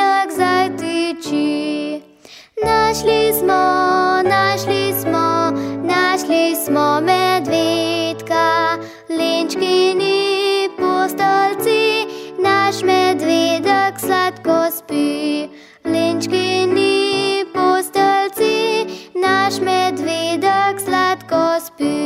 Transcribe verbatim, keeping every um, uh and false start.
медведок зайдучи. Нашли смо, нашли смо, нашли смо медведка. Ленчкини по столці, наш медведок сладко спи. Ленчкини по столці, наш медведок сладко спи.